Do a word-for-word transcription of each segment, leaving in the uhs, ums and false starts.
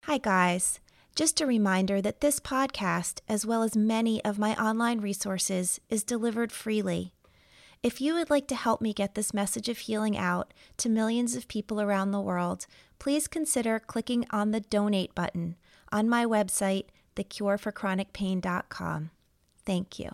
Hi, guys. Just a reminder that this podcast, as well as many of my online resources, is delivered freely. If you would like to help me get this message of healing out to millions of people around the world, please consider clicking on the donate button on my website, the cure for chronic pain dot com. Thank you.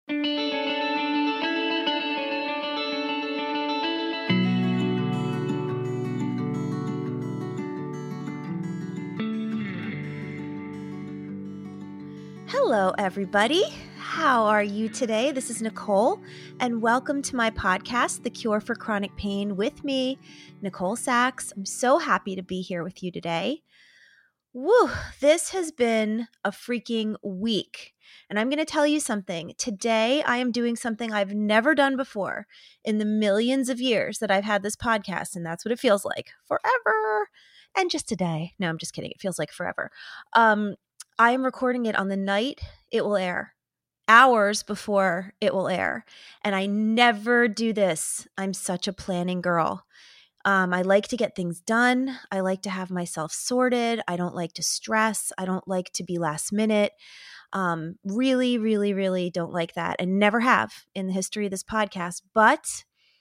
Hello, everybody. How are you today? This is Nicole, and welcome to my podcast, The Cure for Chronic Pain, with me, Nicole Sachs. I'm so happy to be here with you today. Woo, this has been a freaking week, and I'm going to tell you something. Today, I am doing something I've never done before in the millions of years that I've had this podcast, and that's what it feels like, forever. And just today. No, I'm just kidding. It feels like forever. Um, I am recording it on the night it will air. Hours before it will air. And I never do this. I'm such a planning girl. Um, I like to get things done. I like to have myself sorted. I don't like to stress. I don't like to be last minute. Um, really, really, really don't like that, and never have in the history of this podcast. But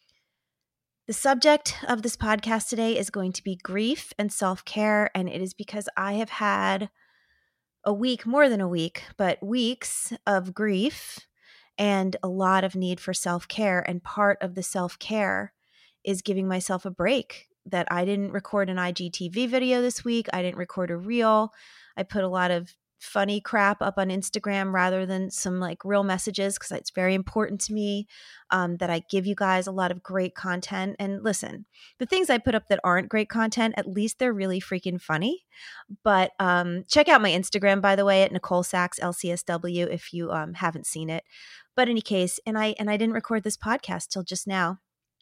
the subject of this podcast today is going to be grief and self-care. And it is because I have had a week, more than a week, but weeks of grief and a lot of need for self-care. And part of the self-care is giving myself a break. That I didn't record an I G T V video this week. I didn't record a reel. I put a lot of funny crap up on Instagram rather than some like real messages, because it's very important to me um, that I give you guys a lot of great content. And listen, the things I put up that aren't great content, at least they're really freaking funny. But um, check out my Instagram, by the way, at Nicole Sachs L C S W if you um, haven't seen it. But in any case, and I and I didn't record this podcast till just now.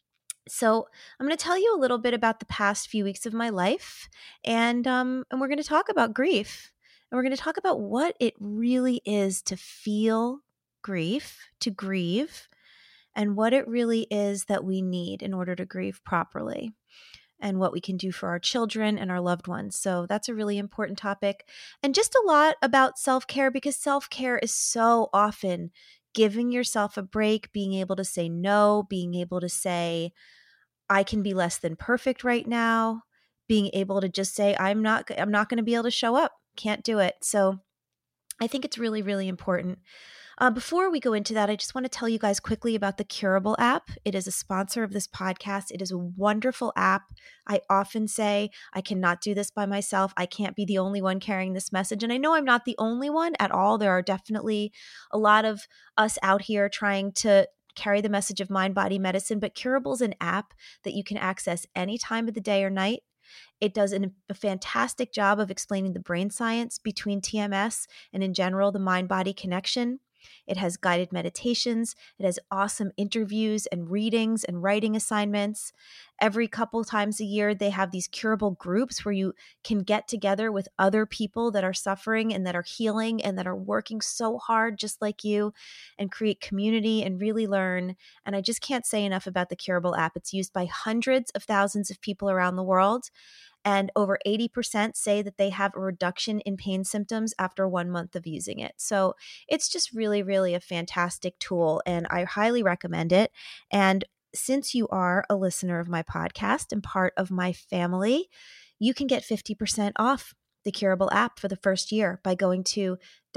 So I'm going to tell you a little bit about the past few weeks of my life, and um, and we're going to talk about grief. And we're going to talk about what it really is to feel grief, to grieve, and what it really is that we need in order to grieve properly, and what we can do for our children and our loved ones. So that's a really important topic. And just a lot about self-care, because self-care is so often giving yourself a break, being able to say no, being able to say, I can be less than perfect right now, being able to just say, I'm not, I'm not going to be able to show up. Can't do it. So I think it's really, really important. Uh, before we go into that, I just want to tell you guys quickly about the Curable app. It is a sponsor of this podcast. It is a wonderful app. I often say I cannot do this by myself. I can't be the only one carrying this message. And I know I'm not the only one at all. There are definitely a lot of us out here trying to carry the message of mind, body, medicine. But Curable is an app that you can access any time of the day or night. It does an, a fantastic job of explaining the brain science between T M S and in general the mind-body connection. It has guided meditations. It has awesome interviews and readings and writing assignments. Every couple times a year, they have these curable groups where you can get together with other people that are suffering and that are healing and that are working so hard just like you, and create community and really learn. And I just can't say enough about the Curable app. It's used by hundreds of thousands of people around the world. And over eighty percent say that they have a reduction in pain symptoms after one month of using it. So it's just really, really a fantastic tool, and I highly recommend it. And since you are a listener of my podcast and part of my family, you can get fifty percent off the Curable app for the first year by going to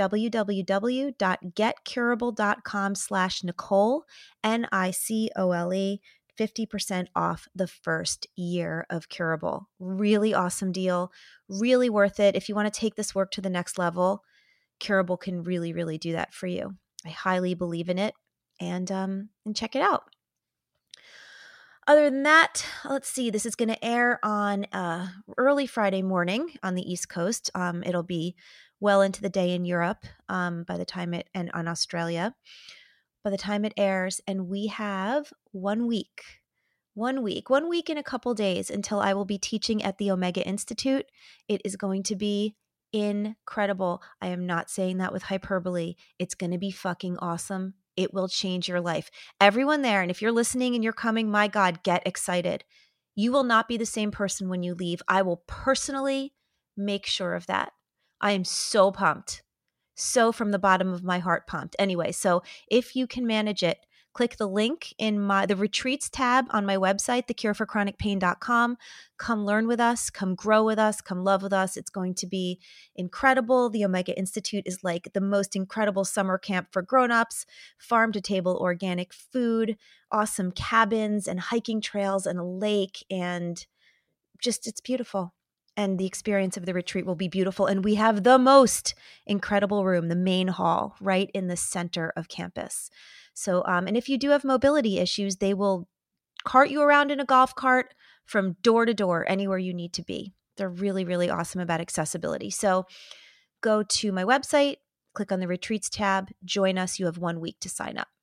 www.getcurable.com slash Nicole, N I C O L E. fifty percent off the first year of Curable. Really awesome deal. Really worth it. If you want to take this work to the next level, Curable can really, really do that for you. I highly believe in it, and um, and check it out. Other than that, let's see. This is going to air on uh, early Friday morning on the East Coast. Um, it'll be well into the day in Europe um, by the time it and on Australia. By the time it airs, and we have one week, one week, one week and a couple days until I will be teaching at the Omega Institute. It is going to be incredible. I am not saying that with hyperbole. It's going to be fucking awesome. It will change your life. Everyone there, and if you're listening and you're coming, my God, get excited. You will not be the same person when you leave. I will personally make sure of that. I am so pumped. So from the bottom of my heart pumped. Anyway, so if you can manage it, click the link in my the retreats tab on my website, the cure for chronic pain dot com. Come learn with us, come grow with us, come love with us. It's going to be incredible. The Omega Institute is like the most incredible summer camp for grown-ups, farm to table organic food, awesome cabins and hiking trails and a lake, and just it's beautiful. And the experience of the retreat will be beautiful. And we have the most incredible room, the main hall, right in the center of campus. So, um, and if you do have mobility issues, they will cart you around in a golf cart from door to door, anywhere you need to be. They're really, really awesome about accessibility. So go to my website, click on the retreats tab, join us. You have one week to sign up.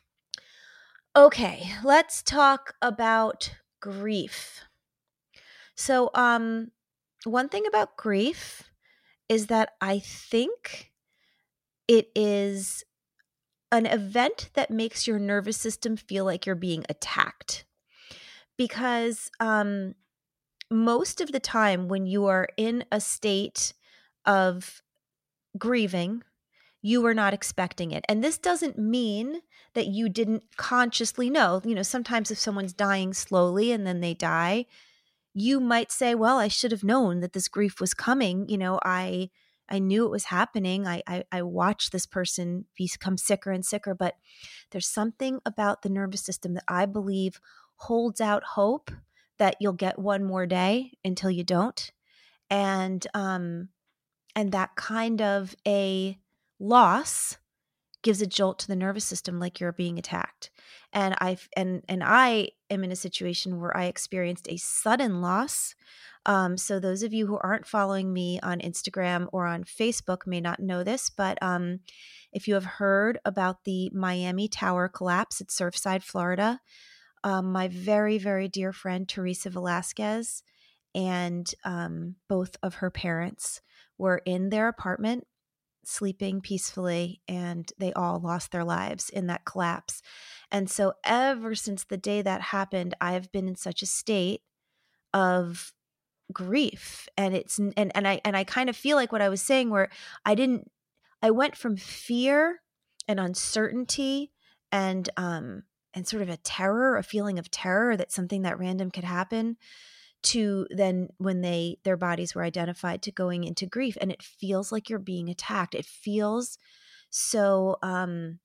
Okay, let's talk about grief. So, um, one thing about grief is that I think it is an event that makes your nervous system feel like you're being attacked. Because um, most of the time when you are in a state of grieving, you were not expecting it. And this doesn't mean that you didn't consciously know. You know, sometimes if someone's dying slowly and then they die, you might say, well, I should have known that this grief was coming. You know, I I knew it was happening. I, I I watched this person become sicker and sicker, but there's something about the nervous system that I believe holds out hope that you'll get one more day until you don't. And um and that kind of a loss gives a jolt to the nervous system, like you're being attacked. And I and and I am in a situation where I experienced a sudden loss. Um, so those of you who aren't following me on Instagram or on Facebook may not know this, but um, if you have heard about the Miami Tower collapse at Surfside, Florida, um, my very, very dear friend Teresa Velasquez and um, both of her parents were in their apartment sleeping peacefully, and they all lost their lives in that collapse. And so ever since the day that happened, I've been in such a state of grief. And it's and and I and I kind of feel like what I was saying, where I didn't I went from fear and uncertainty and um and sort of a terror, a feeling of terror that something that random could happen, to then when they their bodies were identified, to going into grief. And it feels like you're being attacked. It feels so um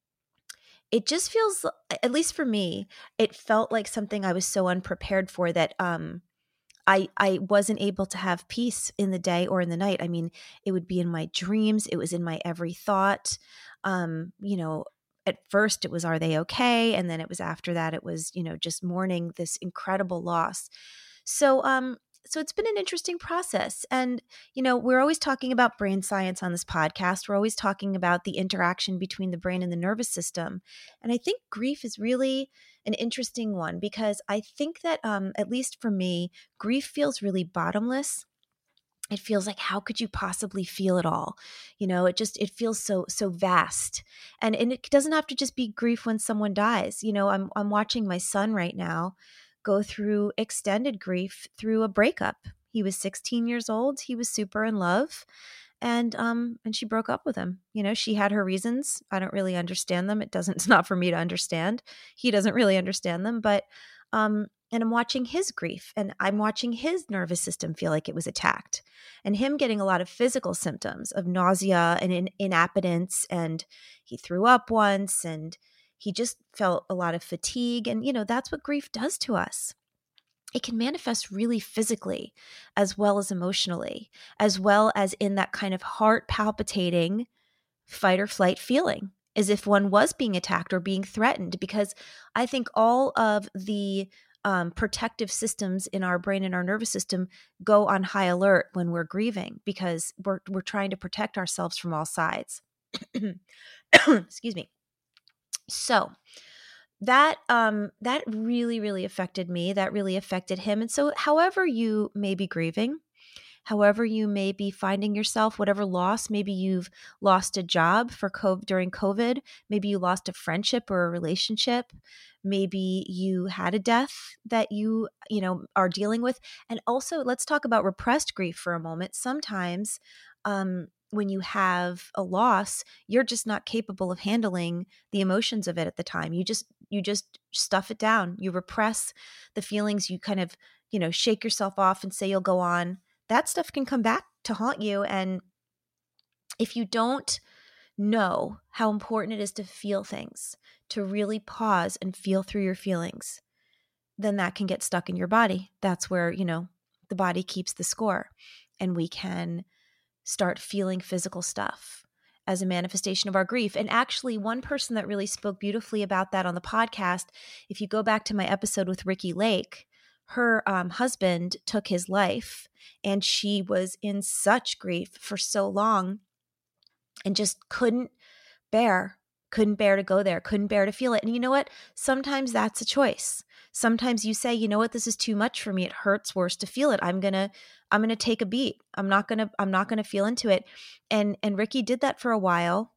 it just feels, at least for me, it felt like something I was so unprepared for, that um I I wasn't able to have peace in the day or in the night. I mean, it would be in my dreams, it was in my every thought. Um you know, at first it was, are they okay? And then it was, after that it was, you know, just mourning this incredible loss. So, um, so it's been an interesting process. And, you know, we're always talking about brain science on this podcast. We're always talking about the interaction between the brain and the nervous system. And I think grief is really an interesting one, because I think that, um, at least for me, grief feels really bottomless. It feels like, how could you possibly feel it all? You know, it just, it feels so, so vast. And, and it doesn't have to just be grief when someone dies. You know, I'm, I'm watching my son right now go through extended grief through a breakup. He was sixteen years old. He was super in love. And, um, and she broke up with him. You know, she had her reasons. I don't really understand them. It doesn't, it's not for me to understand. He doesn't really understand them, but, um, and I'm watching his grief, and I'm watching his nervous system feel like it was attacked, and him getting a lot of physical symptoms of nausea and in, inappetence. And he threw up once, and he just felt a lot of fatigue. And, you know, that's what grief does to us. It can manifest really physically, as well as emotionally, as well as in that kind of heart palpitating fight or flight feeling, as if one was being attacked or being threatened. Because I think all of the um, protective systems in our brain and our nervous system go on high alert when we're grieving, because we're we're trying to protect ourselves from all sides. Excuse me. So that um that really, really affected me. That really affected him. And so however you may be grieving, however you may be finding yourself, whatever loss, maybe you've lost a job for COVID, during COVID, maybe you lost a friendship or a relationship, maybe you had a death that you, you know, are dealing with. And also, let's talk about repressed grief for a moment. Sometimes, um, when you have a loss, you're just not capable of handling the emotions of it at the time. You just, you just stuff it down. You repress the feelings. You kind of, you know, shake yourself off and say you'll go on. That stuff can come back to haunt you. And if you don't know how important it is to feel things, to really pause and feel through your feelings, then that can get stuck in your body. That's where, you know, the body keeps the score, and we can start feeling physical stuff as a manifestation of our grief. And actually, one person that really spoke beautifully about that on the podcast, if you go back to my episode with Ricki Lake, her um, husband took his life, and she was in such grief for so long and just couldn't bear, couldn't bear to go there, couldn't bear to feel it. And you know what? Sometimes that's a choice. Sometimes you say, you know what, this is too much for me. It hurts worse to feel it. I'm going to, I'm going to take a beat. I'm not going to, I'm not going to feel into it. And, and Ricki did that for a while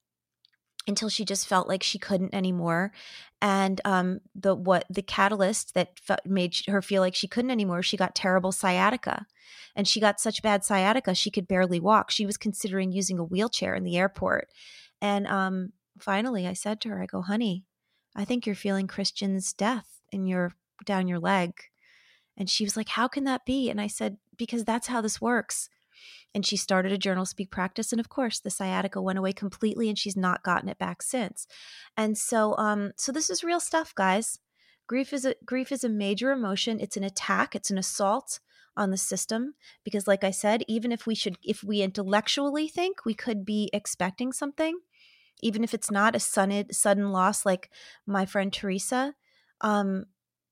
until she just felt like she couldn't anymore. And um, the, what the catalyst that f- made her feel like she couldn't anymore, she got terrible sciatica, and she got such bad sciatica, she could barely walk. She was considering using a wheelchair in the airport. And um, finally I said to her, I go, honey, I think you're feeling Christian's death in your, down your leg. And she was like, how can that be? And I said, because that's how this works. And she started a journal speak practice. And of course, the sciatica went away completely, and she's not gotten it back since. And so, um, so this is real stuff, guys. Grief is a, grief is a major emotion. It's an attack. It's an assault on the system. Because like I said, even if we should, if we intellectually think we could be expecting something, even if it's not a sudden, sudden loss like my friend Teresa, um,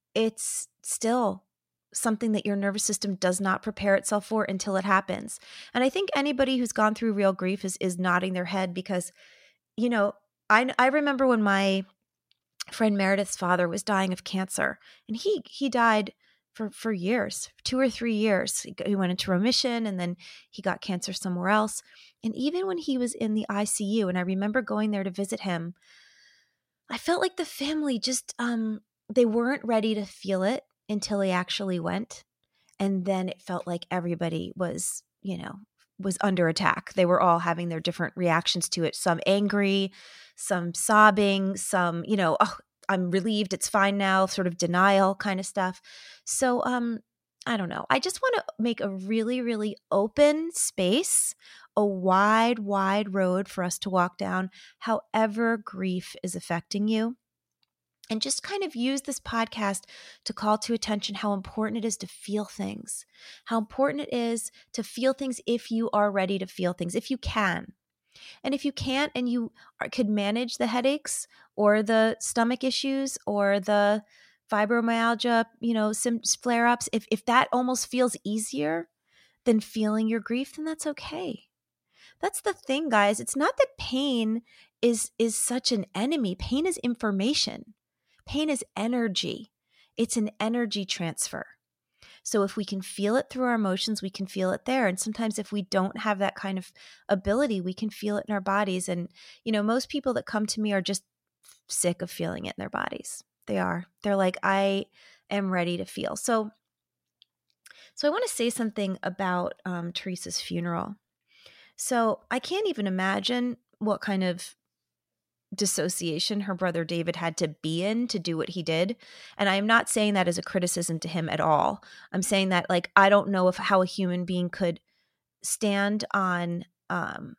it's still something that your nervous system does not prepare itself for until it happens. And I think anybody who's gone through real grief is is nodding their head, because, you know, I I remember when my friend Meredith's father was dying of cancer, and he he died for for years, two or three years. He, he went into remission, and then he got cancer somewhere else. And even when he was in the I C U, and I remember going there to visit him, I felt like the family just um they weren't ready to feel it until he actually went. And then it felt like everybody was, you know, was under attack. They were all having their different reactions to it. Some angry, some sobbing, some, you know, oh, I'm relieved, it's fine now, sort of denial kind of stuff. So um I don't know. I just want to make a really, really open space, a wide, wide road for us to walk down, however grief is affecting you. And just kind of use this podcast to call to attention how important it is to feel things, how important it is to feel things if you are ready to feel things, if you can. And if you can't, and you are, could manage the headaches or the stomach issues or the fibromyalgia, you know, some flare-ups, if, if that almost feels easier than feeling your grief, then that's okay. That's the thing, guys. It's not that pain is is such an enemy. Pain is information. Pain is energy. It's an energy transfer. So if we can feel it through our emotions, we can feel it there. And sometimes if we don't have that kind of ability, we can feel it in our bodies. And, you know, most people that come to me are just sick of feeling it in their bodies. They are. They're like, I am ready to feel. So, so I want to say something about um, Teresa's funeral. So I can't even imagine what kind of dissociation her brother David had to be in to do what he did. And I am not saying that as a criticism to him at all. I'm saying that, like, I don't know if how a human being could stand on um,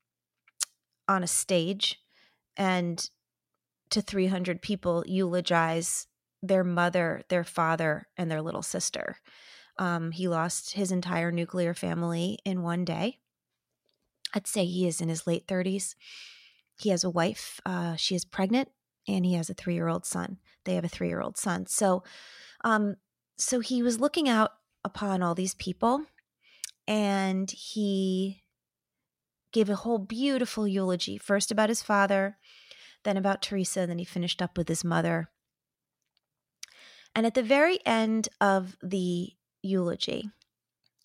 on a stage and to three hundred people eulogize their mother, their father, and their little sister. Um, he lost his entire nuclear family in one day. I'd say he is in his late thirties. He has a wife. Uh, she is pregnant, and he has a three-year-old son. They have a three-year-old son. So, um, so he was looking out upon all these people, and he gave a whole beautiful eulogy, first about his father, then about Teresa, and then he finished up with his mother. And at the very end of the eulogy,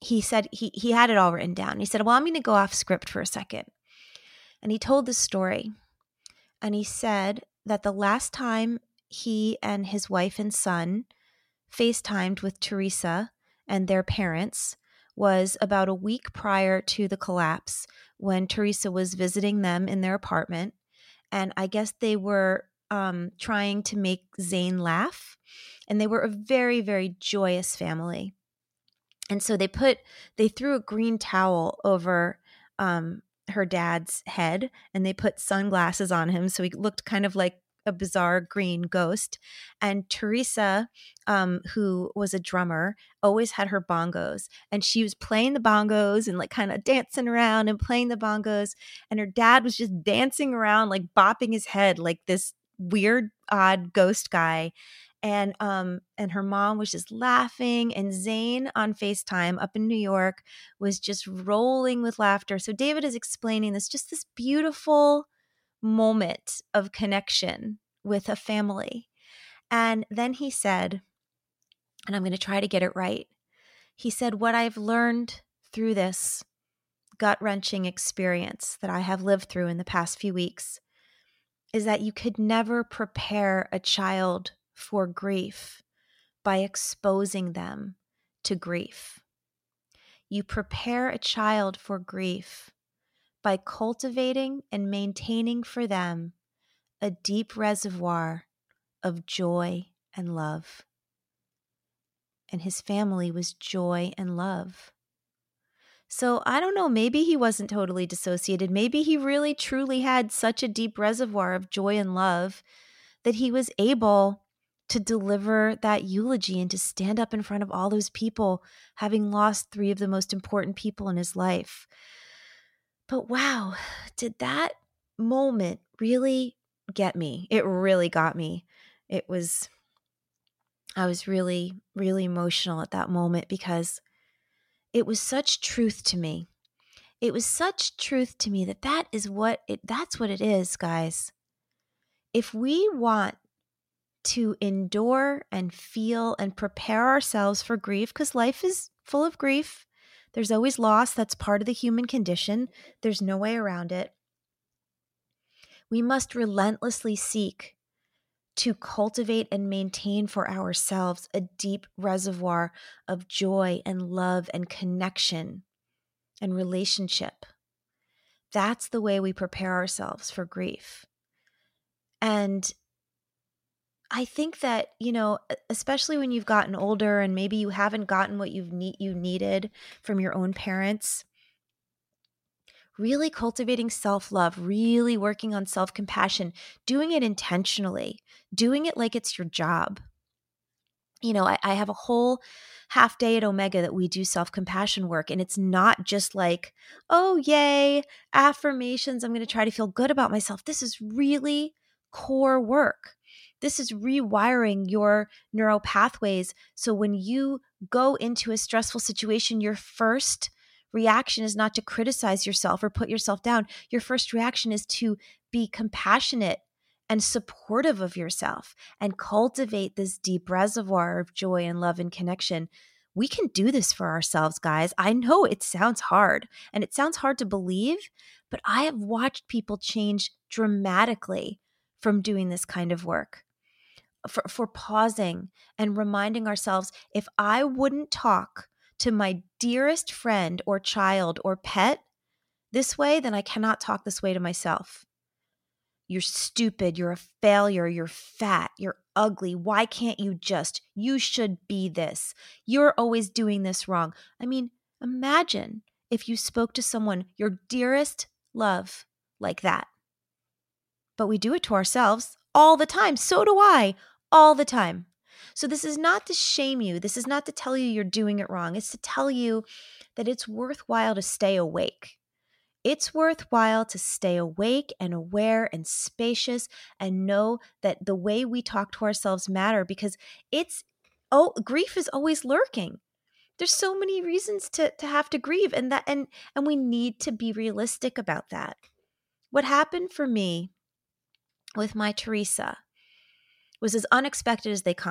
he said he he had it all written down. He said, well, I'm going to go off script for a second. And he told the story. And he said that the last time he and his wife and son FaceTimed with Teresa and their parents was about a week prior to the collapse, when Teresa was visiting them in their apartment. And I guess they were um, trying to make Zane laugh. And they were a very, very joyous family. And so they put, they threw a green towel over um, her dad's head, and they put sunglasses on him. So he looked kind of like a bizarre green ghost. And Teresa, um, who was a drummer, always had her bongos, and she was playing the bongos and like kind of dancing around and playing the bongos. And her dad was just dancing around, like bopping his head like this weird, odd ghost guy. And um and her mom was just laughing, and Zane on FaceTime up in New York was just rolling with laughter. So David is explaining this, just this beautiful moment of connection with a family. And then he said, and I'm going to try to get it right. He said, what I've learned through this gut-wrenching experience that I have lived through in the past few weeks is that you could never prepare a child for grief by exposing them to grief. You prepare a child for grief by cultivating and maintaining for them a deep reservoir of joy and love. And his family was joy and love. So I don't know, maybe he wasn't totally dissociated. Maybe he really truly had such a deep reservoir of joy and love that he was able to deliver that eulogy and to stand up in front of all those people, having lost three of the most important people in his life. But wow, did that moment really get me? It really got me. It was, I was really, really emotional at that moment because it was such truth to me. It was such truth to me that that is what it, that's what it is, guys. If we want to endure and feel and prepare ourselves for grief, because life is full of grief. There's always loss. That's part of the human condition. There's no way around it. We must relentlessly seek to cultivate and maintain for ourselves a deep reservoir of joy and love and connection and relationship. That's the way we prepare ourselves for grief. And I think that, you know, especially when you've gotten older and maybe you haven't gotten what you've need, you needed from your own parents, really cultivating self-love, really working on self-compassion, doing it intentionally, doing it like it's your job. You know, I, I have a whole half day at Omega that we do self-compassion work, and it's not just like, oh, yay, affirmations, I'm going to try to feel good about myself. This is really core work. This is rewiring your neural pathways. So when you go into a stressful situation, your first reaction is not to criticize yourself or put yourself down. Your first reaction is to be compassionate and supportive of yourself and cultivate this deep reservoir of joy and love and connection. We can do this for ourselves, guys. I know it sounds hard and it sounds hard to believe, but I have watched people change dramatically from doing this kind of work. For, for pausing and reminding ourselves, if I wouldn't talk to my dearest friend or child or pet this way, then I cannot talk this way to myself. You're stupid, you're a failure, you're fat, you're ugly. Why can't you just, you should be this. You're always doing this wrong. I mean, imagine if you spoke to someone, your dearest love, like that. But we do it to ourselves all the time. So do I. All the time. So this is not to shame you. This is not to tell you you're doing it wrong. It's to tell you that it's worthwhile to stay awake. It's worthwhile to stay awake and aware and spacious and know that the way we talk to ourselves matter, because it's, oh, grief is always lurking. There's so many reasons to, to have to grieve, and that and and we need to be realistic about that. What happened for me with my Teresa was as unexpected as they come.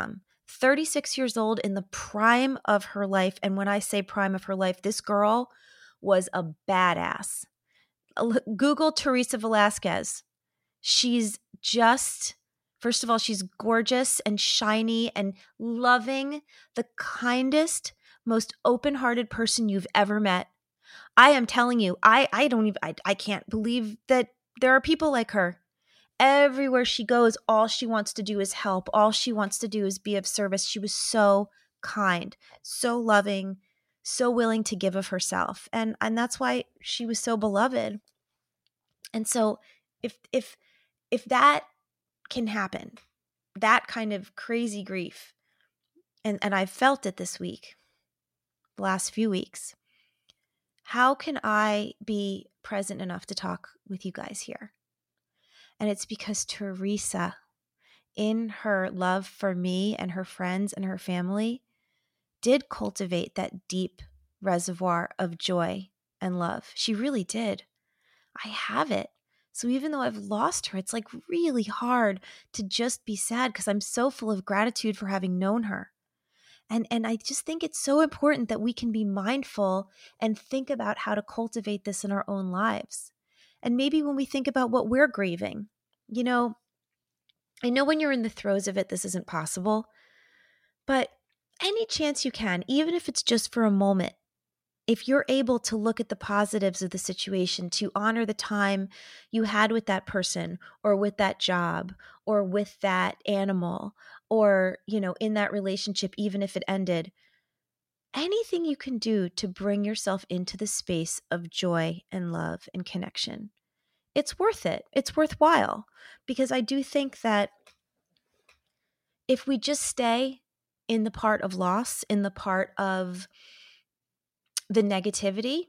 thirty-six years old in the prime of her life. And when I say prime of her life, this girl was a badass. Google Teresa Velasquez. She's just, first of all, she's gorgeous and shiny and loving, the kindest, most open-hearted person you've ever met. I am telling you, I, I don't even, I, I can't believe that there are people like her. Everywhere she goes, all she wants to do is help. All she wants to do is be of service. She was so kind, so loving, so willing to give of herself. And, and that's why she was so beloved. And so if, if, if that can happen, that kind of crazy grief, and, and I've felt it this week, the last few weeks, how can I be present enough to talk with you guys here? And it's because Teresa, in her love for me and her friends and her family, did cultivate that deep reservoir of joy and love. She really did. I have it. So even though I've lost her, it's like really hard to just be sad because I'm so full of gratitude for having known her. And, and I just think it's so important that we can be mindful and think about how to cultivate this in our own lives. And maybe when we think about what we're grieving, you know, I know when you're in the throes of it, this isn't possible, but any chance you can, even if it's just for a moment, if you're able to look at the positives of the situation, to honor the time you had with that person or with that job or with that animal or, you know, in that relationship, even if it ended, anything you can do to bring yourself into the space of joy and love and connection, it's worth it. It's worthwhile, because I do think that if we just stay in the part of loss, in the part of the negativity,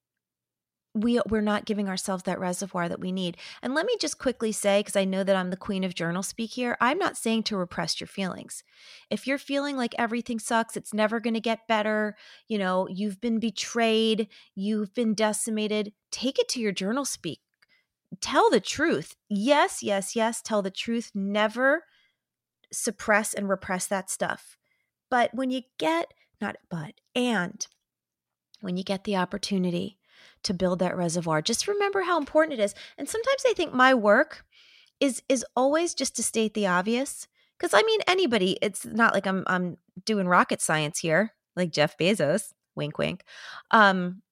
we, we're not giving ourselves that reservoir that we need. And let me just quickly say, because I know that I'm the queen of journal speak here, I'm not saying to repress your feelings. If you're feeling like everything sucks, it's never going to get better, you know, you've been betrayed, you've been decimated, take it to your journal speak. Tell the truth. Yes, yes, yes, tell the truth. Never suppress and repress that stuff. But when you get, not but, and when you get the opportunity to build that reservoir, just remember how important it is. And sometimes I think my work is is always just to state the obvious. Because I mean, anybody, it's not like I'm I'm doing rocket science here, like Jeff Bezos, wink, wink. Um,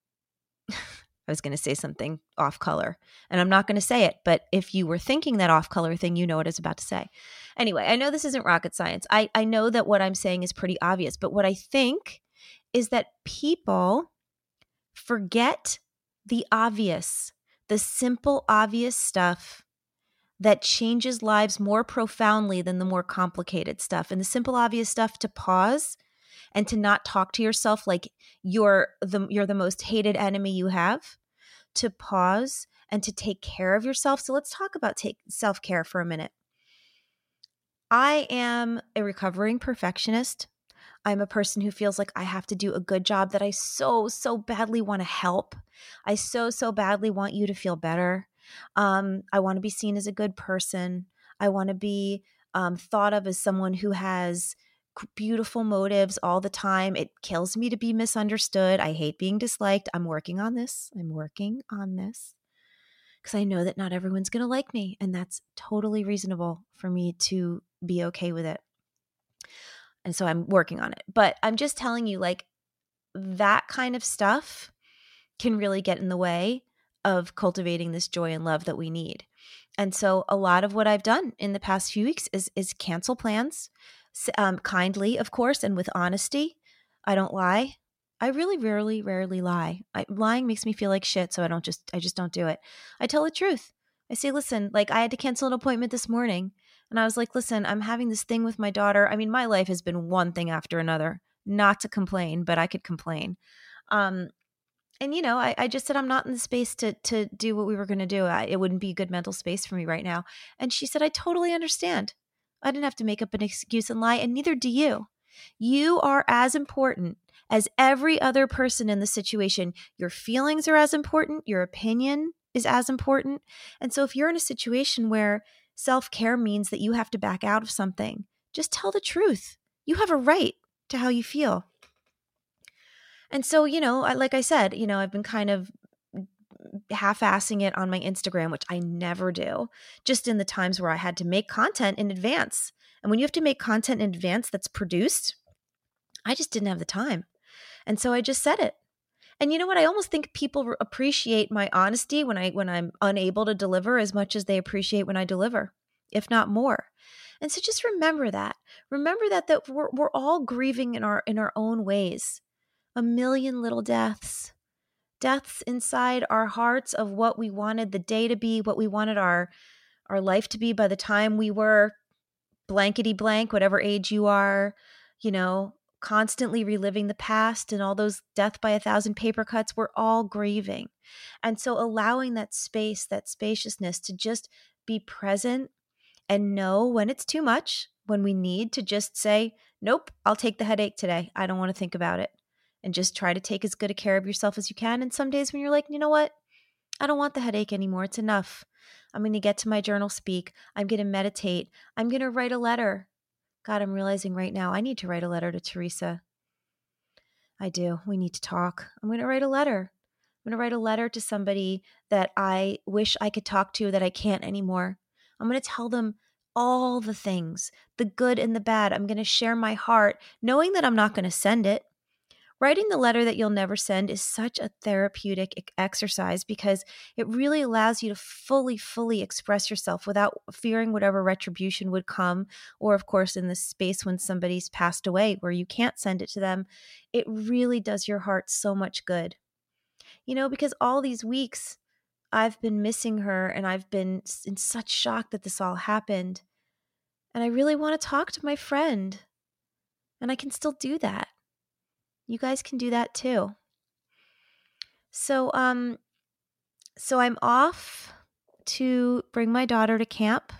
I was going to say something off color, and I'm not going to say it. But if you were thinking that off color thing, you know what I was about to say. Anyway, I know this isn't rocket science. I, I know that what I'm saying is pretty obvious. But what I think is that people forget the obvious, the simple, obvious stuff that changes lives more profoundly than the more complicated stuff. And the simple, obvious stuff, to pause and to not talk to yourself like you're the you're the most hated enemy you have, to pause and to take care of yourself. So let's talk about take self-care for a minute. I am a recovering perfectionist. I'm a person who feels like I have to do a good job, that I so, so badly want to help. I so, so badly want you to feel better. Um, I want to be seen as a good person. I want to be um, thought of as someone who has beautiful motives all the time. It kills me to be misunderstood. I hate being disliked. I'm working on this. I'm working on this because I know that not everyone's going to like me, and that's totally reasonable for me to be okay with it. And so I'm working on it. But I'm just telling you, like, that kind of stuff can really get in the way of cultivating this joy and love that we need. And so a lot of what I've done in the past few weeks is is cancel plans, um, kindly, of course, and with honesty. I don't lie. I really rarely, rarely lie. I, lying makes me feel like shit, so I don't just, I just don't do it. I tell the truth. I say, listen, like, I had to cancel an appointment this morning. And I was like, listen, I'm having this thing with my daughter. I mean, my life has been one thing after another. Not to complain, but I could complain. Um, and, you know, I, I just said I'm not in the space to to do what we were going to do. I, it wouldn't be a good mental space for me right now. And she said, I totally understand. I didn't have to make up an excuse and lie, and neither do you. You are as important as every other person in the situation. Your feelings are as important. Your opinion is as important. And so if you're in a situation where self-care means that you have to back out of something, just tell the truth. You have a right to how you feel. And so, you know, I, like I said, you know, I've been kind of half-assing it on my Instagram, which I never do, just in the times where I had to make content in advance. And when you have to make content in advance that's produced, I just didn't have the time. And so I just said it. And you know what? I almost think people appreciate my honesty when I when I'm unable to deliver as much as they appreciate when I deliver, if not more. And so just remember that. Remember that that we're we're all grieving in our in our own ways. A million little deaths. Deaths inside our hearts of what we wanted the day to be, what we wanted our our life to be by the time we were blankety blank, whatever age you are, you know, constantly reliving the past and all those death by a thousand paper cuts. We're all grieving. And so allowing that space, that spaciousness to just be present and know when it's too much, when we need to just say, nope, I'll take the headache today. I don't want to think about it. And just try to take as good a care of yourself as you can. And some days when you're like, you know what? I don't want the headache anymore. It's enough. I'm going to get to my journal speak. I'm going to meditate. I'm going to write a letter. God, I'm realizing right now I need to write a letter to Teresa. I do. We need to talk. I'm going to write a letter. I'm going to write a letter to somebody that I wish I could talk to that I can't anymore. I'm going to tell them all the things, the good and the bad. I'm going to share my heart, knowing that I'm not going to send it. Writing the letter that you'll never send is such a therapeutic exercise because it really allows you to fully, fully express yourself without fearing whatever retribution would come. Or, of course, in this space when somebody's passed away where you can't send it to them, it really does your heart so much good. You know, because all these weeks I've been missing her and I've been in such shock that this all happened. And I really want to talk to my friend. And I can still do that. You guys can do that too. So, um, so I'm off to bring my daughter to camp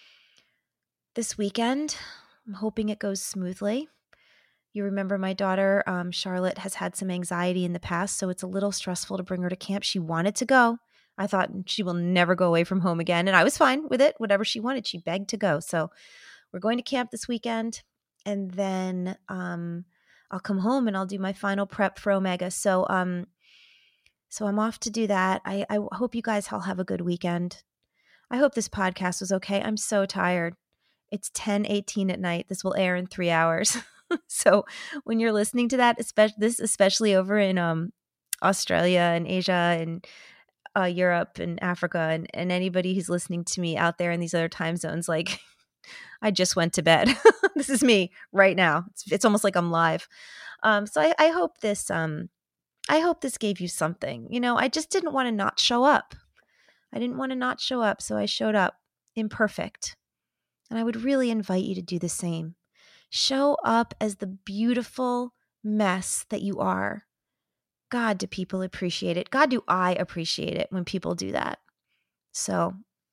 this weekend. I'm hoping it goes smoothly. You remember my daughter, um, Charlotte, has had some anxiety in the past, so it's a little stressful to bring her to camp. She wanted to go. I thought she will never go away from home again, and I was fine with it. Whatever she wanted, she begged to go. So we're going to camp this weekend, and then um, I'll come home and I'll do my final prep for Omega. So, um, so I'm off to do that. I, I hope you guys all have a good weekend. I hope this podcast was okay. I'm so tired. It's ten eighteen at night. This will air in three hours. So when you're listening to that, especially this, especially over in um, Australia and Asia and uh, Europe and Africa and, and anybody who's listening to me out there in these other time zones, like I just went to bed. This is me right now. It's, it's almost like I'm live. Um, so I, I hope this, um, I hope this gave you something. You know, I just didn't want to not show up. I didn't want to not show up. So I showed up imperfect. And I would really invite you to do the same. Show up as the beautiful mess that you are. God, do people appreciate it? God, do I appreciate it when people do that? So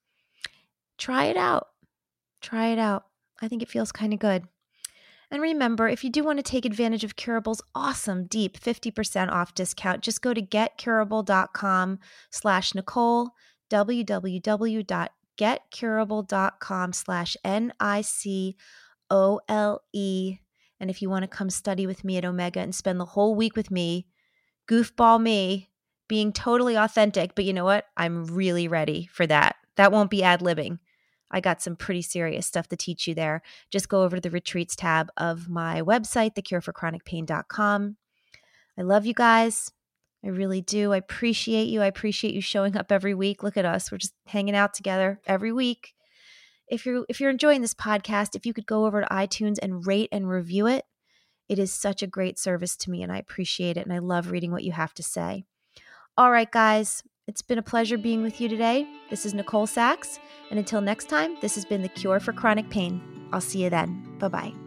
try it out. Try it out. I think it feels kind of good. And remember, if you do want to take advantage of Curable's awesome, deep fifty percent off discount, just go to getcurable.com slash Nicole, www.getcurable.com slash N I C O L E. And if you want to come study with me at Omega and spend the whole week with me, goofball me, being totally authentic, but you know what? I'm really ready for that. That won't be ad-libbing. I got some pretty serious stuff to teach you there. Just go over to the retreats tab of my website, the cure for chronic pain dot com. I love you guys. I really do. I appreciate you. I appreciate you showing up every week. Look at us. We're just hanging out together every week. If you're if you're enjoying this podcast, if you could go over to iTunes and rate and review it, it is such a great service to me and I appreciate it and I love reading what you have to say. All right, guys, it's been a pleasure being with you today. This is Nicole Sachs, and until next time, this has been The Cure for Chronic Pain. I'll see you then. Bye-bye.